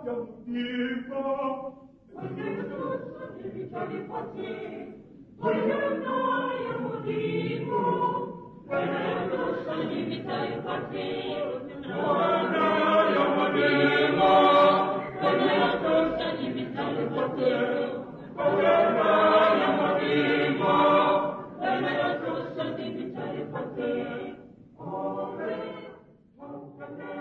abbiamo Dio. Vogliono tutti invitare fatti, vogliono Dio. Vogliono tutti invitare fatti, vogliono Dio. Vogliono tutti invitare fatti, vogliono Dio. Vogliono tutti invitare fatti.